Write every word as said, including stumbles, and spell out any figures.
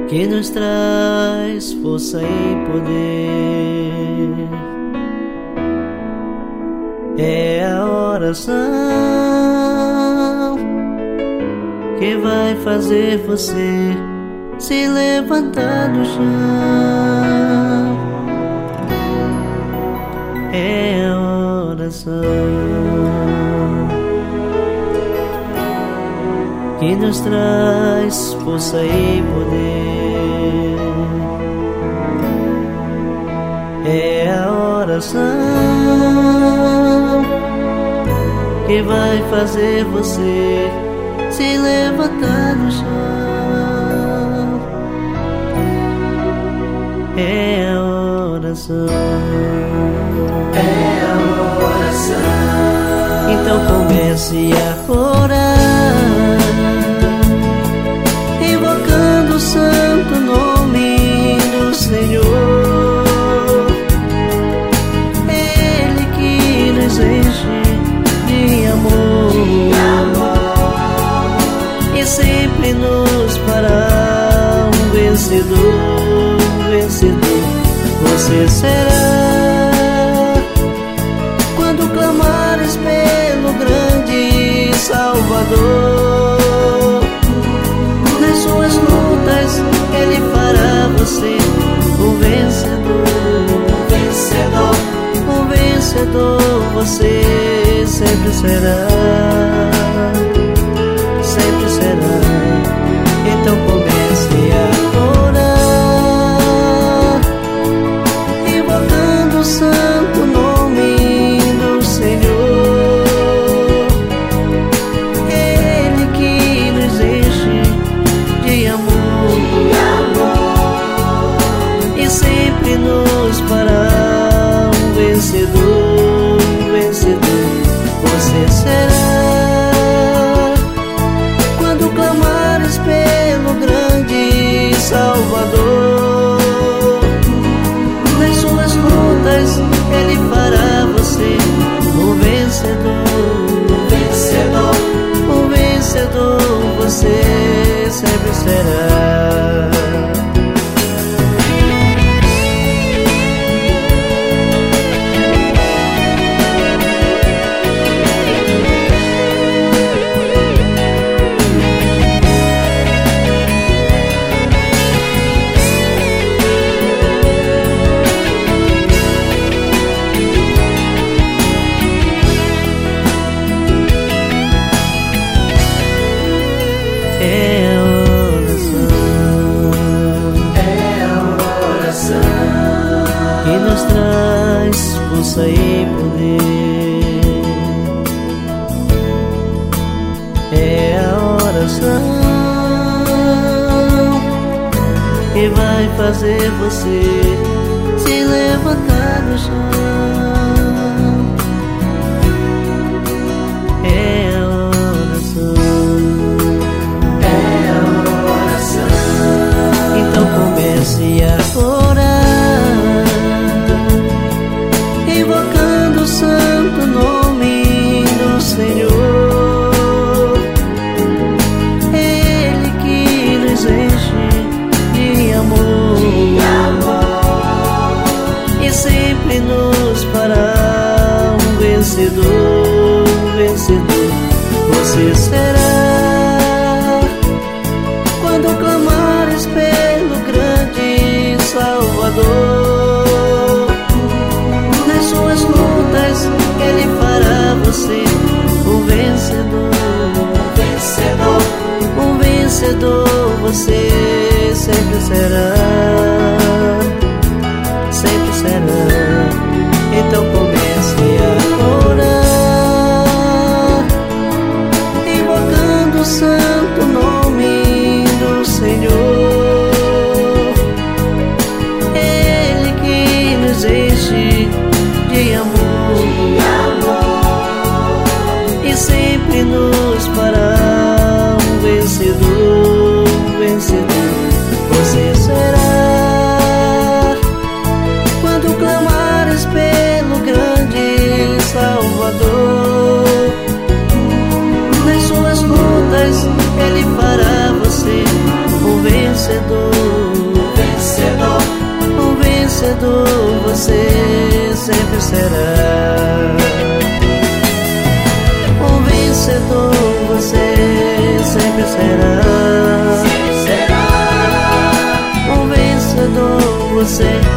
que nos traz força e poder. É a oração que vai fazer você se levantar do chão. É a oração que nos traz força e poder. É a oração que vai fazer você se levantar do chão. É a oração. É a oração. Então comece a orar, invocando o santo nome do Senhor. Ele que nos enche de amor, de amor, e sempre nos fará um vencedor, vencedor. Você será quando clamares pelo grande Salvador. Nas suas lutas Ele fará você um vencedor, vencedor, um vencedor. Você sempre será, sempre será. Então comece a orar, invocando o santo nome do Senhor. Ele que nos enche de amor, de amor, e sempre nos fará um vencedor, vencedor. Você será quando clamares pelo grande Salvador. Nas suas lutas Ele fará você um vencedor, vencedor, um vencedor. Você sempre será. É a oração, é a oração que nos traz força e poder. É a oração que vai fazer você se levantar do chão. É a Então comece a orar, invocando o santo nome do Senhor. Ele que nos enche de amor, de amor, e sempre nos fará um vencedor, vencedor. Você será quando clamares pelo grande Salvador. Nas suas lutas Ele fará você um vencedor, vencedor, um vencedor. Você sempre será, sempre será. Então comece a orar, invocando o santo nome do Senhor. Ele que nos enche de amor, de amor, e sempre nos fará um vencedor, vencedor. Você será quando clamares pelo grande sempre será. Um vencedor você sempre será. Sempre será. Um vencedor você